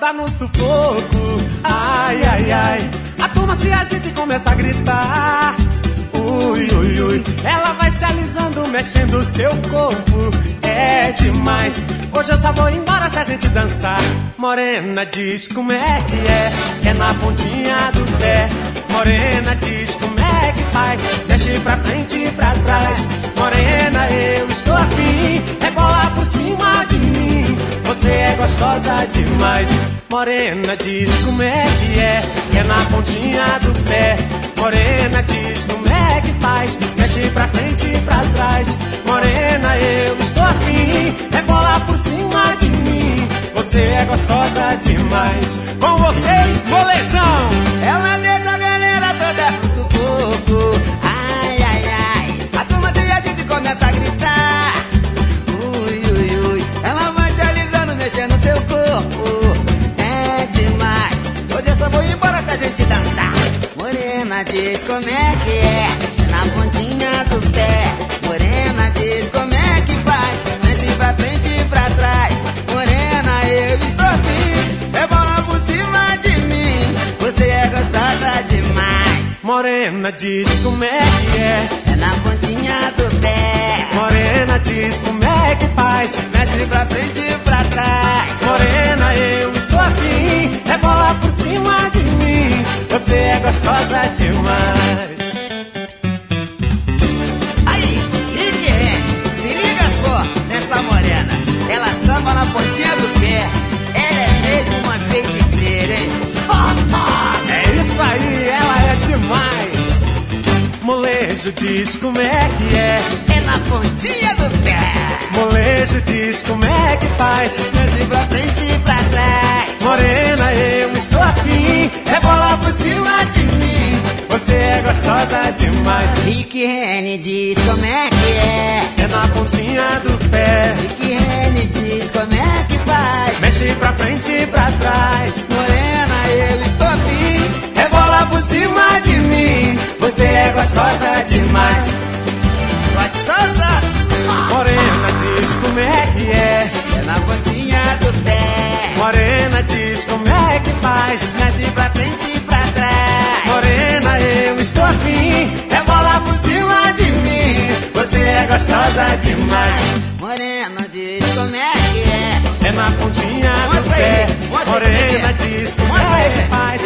tá no sufoco. Ai, ai, ai. A turma se agita e começa a gritar. Ui, ui, ui. Ela vai se alisando, mexendo o seu corpo. É demais. Hoje eu só vou embora se a gente dançar. Morena diz como é que é. É na pontinha do pé. Morena diz como é que faz. Mexe pra frente e pra trás. Morena, eu estou afim. Rebola por cima de mim. Você é gostosa demais. Morena diz como é que é. É na pontinha do pé. Morena diz como é que faz. Mexe pra frente e pra trás. Morena, eu estou afim. Rebola por cima de mim. Você é gostosa demais. Com vocês, molejão. Ela deixa a galera toda no sufoco. Ai, ai, ai. A turma se agita e começa a gritar. Ui, ui, ui. Ela vai se alisando, mexendo seu corpo. É demais. Hoje eu só vou embora se a gente dançar. Morena diz como é que é. Na pontinha do pé. Morena diz como é que faz. Mexe pra frente e pra trás. Morena, eu estou afim. Rebola por cima de mim. Você é gostosa demais. Morena diz como é que é. É na pontinha do pé. Morena diz como é que faz. Mexe pra frente e pra trás. Morena, eu estou afim. Rebola por cima de mim. Você é gostosa demais. Aí, Rick Renner, se liga só nessa morena. Ela samba na pontinha do pé. Ela é mesmo uma feiticeira, hein? É isso aí, ela é demais. Molejo diz como é que é. É na pontinha do pé. Molejo diz como é que faz. Mexe pra frente e pra trás. Morena, eu estou afim. Rebola por cima de mim. Você é gostosa demais. Rick Renner diz como é que é. É na pontinha do pé. Rick Renner diz como é que faz. Mexe pra frente e pra trás. Morena, eu estou afim. Rebola por cima de mim. Você é gostosa demais. Gostosa? Morena diz como é que é. É na pontinha do pé. Morena diz como é que faz. Mexe pra frente e pra trás. Morena, eu estou afim. Rebola por cima de mim. Você é gostosa demais. Morena diz como é que é. É na pontinha do Mostra pé. aí, mostra Morena aí. diz como Mostra é aí. que faz.